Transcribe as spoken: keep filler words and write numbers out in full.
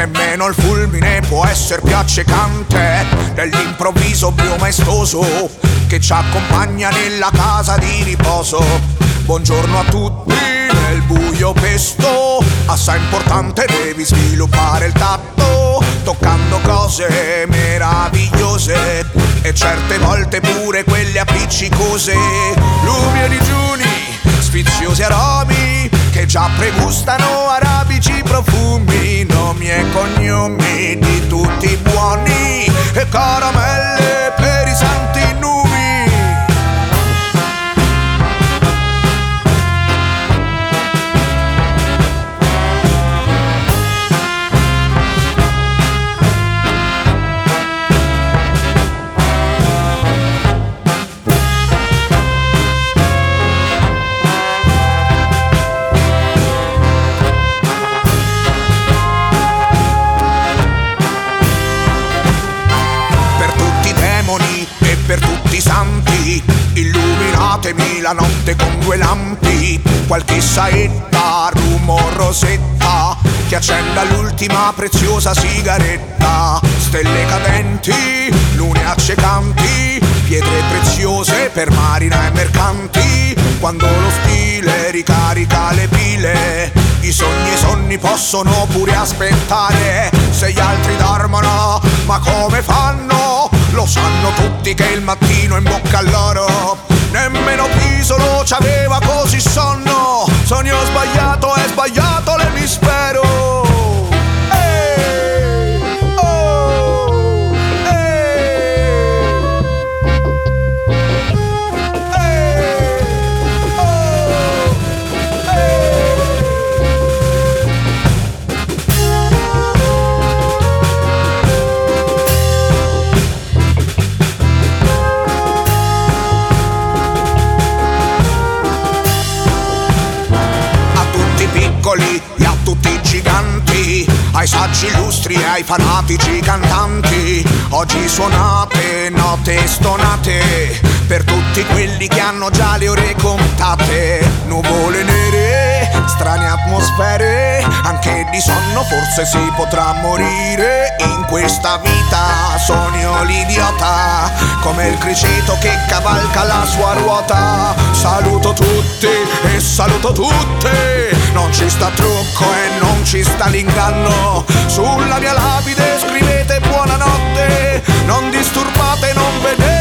nemmeno il fulmine può essere più accecante dell'improvviso blu maestoso che ci accompagna nella casa di riposo. Buongiorno a tutti nel buio pesto, assai importante devi sviluppare il tatto, toccando cose meravigliose e certe volte pure quelle appiccicose. Lumi e digiuni, sfiziosi aromi che già pregustano arabici profumi, nomi e cognomi di tutti buoni e caramelle per i santi numi. Per tutti i santi, illuminatemi la notte con due lampi, qualche saetta, rumorosetta che accenda l'ultima preziosa sigaretta. Stelle cadenti, lune accecanti, pietre preziose per marina e mercanti. Quando lo stile ricarica le pile, i sogni e i sonni possono pure aspettare. Se gli altri dormono, ma come fanno? Lo sanno tutti che il mattino in bocca a loro nemmeno Pisolo c'aveva così sonno. Sogno sbagliato, è sbagliato l'emisfero. Ehi, oh, ehi, ehi, oh, e a tutti i giganti, ai saggi illustri e ai fanatici cantanti, oggi suonate note stonate per tutti quelli che hanno già le ore contate. Nuvole nere, strane atmosfere, anche di sonno forse si potrà morire. In questa vita sogno l'idiota, come il criceto che cavalca la sua ruota. Saluto tutti e saluto tutte, non ci sta trucco e non ci sta l'inganno. Sulla mia lapide scrivete buonanotte, non disturbate, non vedete